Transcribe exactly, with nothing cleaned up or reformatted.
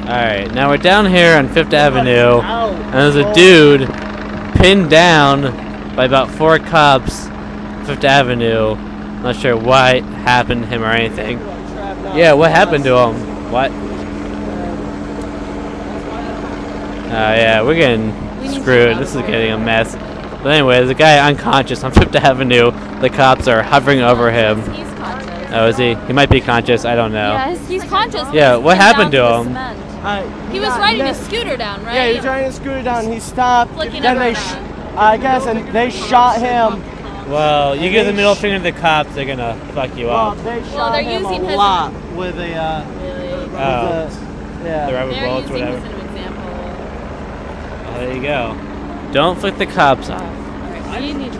Alright, now we're down here on Fifth Avenue, and there's a dude pinned down by about four cops on Fifth Avenue. Not sure what happened to him or anything. Yeah, what happened to him? What? Oh uh, yeah, we're getting screwed. This is getting a mess. But anyway, there's a guy unconscious on Fifth Avenue. The cops are hovering over him. He's conscious. Oh, is he? He might be conscious. I don't know. Yeah, he's conscious. Yeah, what He's happened to down him? the cement. Uh, He was riding a scooter down, right? Yeah, he was riding a scooter down. He stopped. Flicking Then they, everyone sh I guess, and they shot him. Well, you And give the they middle sh- finger to the cops, they're gonna fuck you Well, up. they Well, shot they're him using a his- lot with a, uh, Really? Oh, with a, yeah. the rubber They're bullets, using whatever. this as an example. Oh, there you go. Don't flick the cops off. Alright, we need